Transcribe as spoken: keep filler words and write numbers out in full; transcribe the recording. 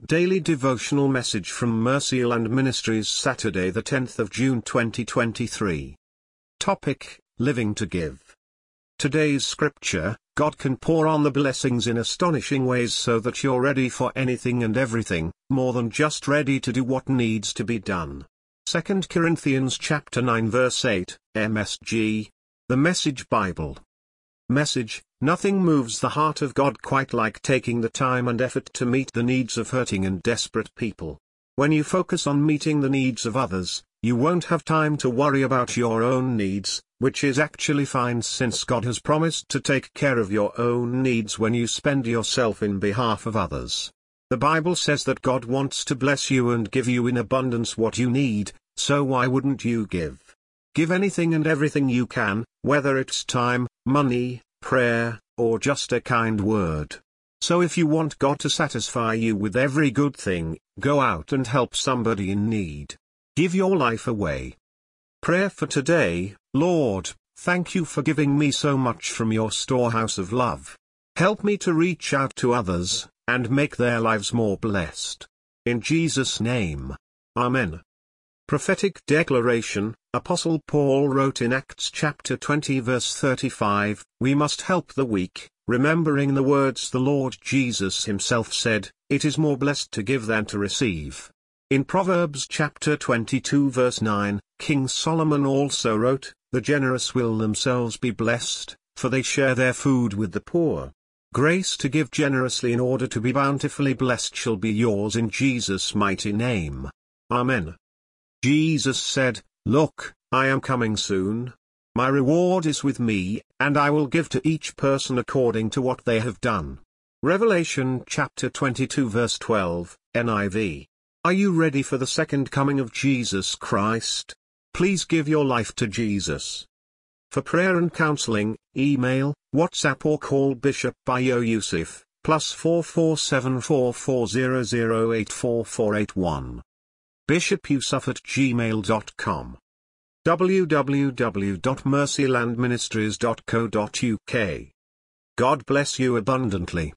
Daily Devotional Message from Mercyland Ministries, Saturday the tenth of June twenty twenty-three. Topic: Living to Give. Today's scripture: God can pour on the blessings in astonishing ways so that you're ready for anything and everything, more than just ready to do what needs to be done. Second Corinthians chapter nine verse eight, M S G. The Message Bible. Message: Nothing moves the heart of God quite like taking the time and effort to meet the needs of hurting and desperate people. When you focus on meeting the needs of others, you won't have time to worry about your own needs, which is actually fine since God has promised to take care of your own needs when you spend yourself in behalf of others. The Bible says that God wants to bless you and give you in abundance what you need, so why wouldn't you give? Give anything and everything you can, whether it's time, money, prayer, or just a kind word. So if you want God to satisfy you with every good thing, go out and help somebody in need. Give your life away. Prayer for today: Lord, thank you for giving me so much from your storehouse of love. Help me to reach out to others, and make their lives more blessed. In Jesus' name. Amen. Prophetic Declaration. Apostle Paul wrote in Acts chapter twenty verse thirty-five, "We must help the weak, remembering the words the Lord Jesus himself said, 'It is more blessed to give than to receive.'" In Proverbs chapter twenty-two verse nine, King Solomon also wrote, "The generous will themselves be blessed, for they share their food with the poor." Grace to give generously in order to be bountifully blessed shall be yours in Jesus' mighty name. Amen. Jesus said, "Look, I am coming soon. My reward is with me, and I will give to each person according to what they have done." Revelation chapter twenty-two verse twelve, N I V. Are you ready for the second coming of Jesus Christ? Please give your life to Jesus. For prayer and counseling, email, WhatsApp or call Bishop Bayo Yusuf, plus four four seven four four zero zero eight four four eight one. bishop yusuf at gmail dot com. w w w dot mercyland ministries dot co dot u k. God bless you abundantly.